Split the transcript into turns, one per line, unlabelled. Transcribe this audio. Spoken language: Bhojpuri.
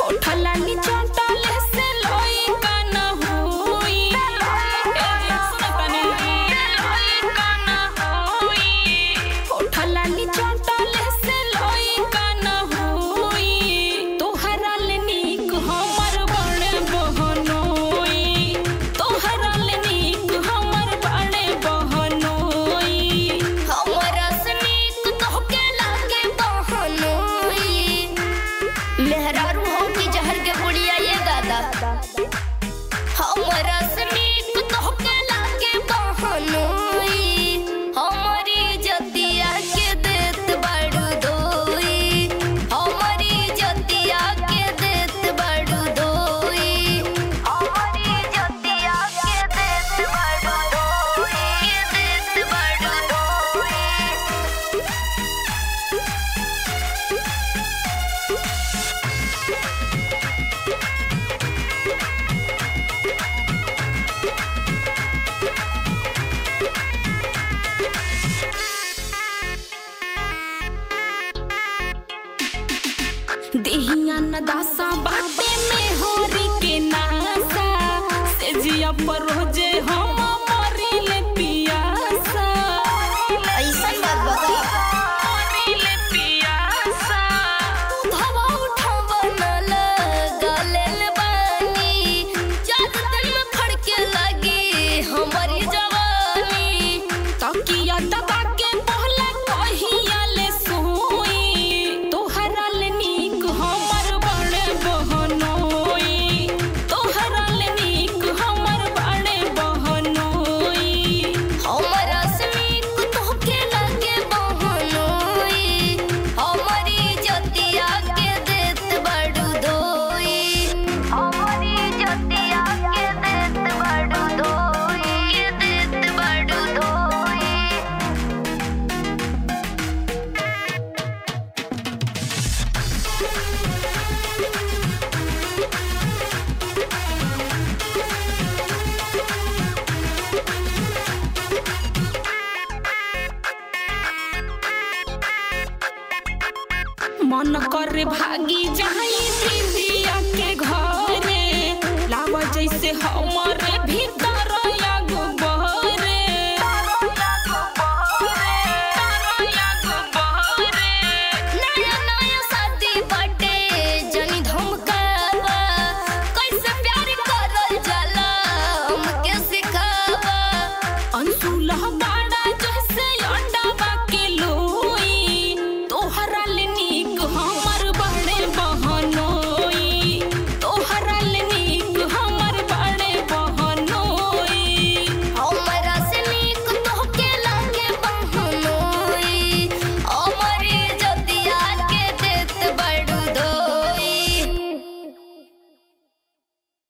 उठलानी चटले से लोई का न होई सुनतने लोई का न होई उठलानी चटले से लोई का न होई तोहरा ले नीक हमर बड़े बहनोई तोहरा ले नीक हमर बड़े बहनोई
हमरा से नीक तोहके लागे बहनोई मेहरारू हो कि जहर के बुढ़िया ये दादा हमरा से नीक तोहके लागे बहनोई हमारी जतिया के देत बड़ू दोई हमारी जतिया के देत बड़ू दोई हमारी जतिया के देत बड़ू दोई के देत बड़ू दोई
देहिया न दासा बाटे में होरी के नासा से जिया पर रोजे हम मरिले पियासा
ऐसा बात बता
मरिले पियासा
धवा उठावा न लगलेल बानी चार दिन में फड़के लगी हमारी जवानी
तकिया दबा के पहले कहिया ले सोई तोहरा ले नीक हमर बड़े बहनोई तोहरा ले नीक हमर बड़े बहनोई
हमरा से नीक तोहके लागे बहनोई हमारी जतिया के देत बड़ू दोई हमारी जतिया के देत बड़ू दोई के देत बड़ू दोई
मन करे भागी जाई दीदिया के घरे लावा जैसे हमरे भी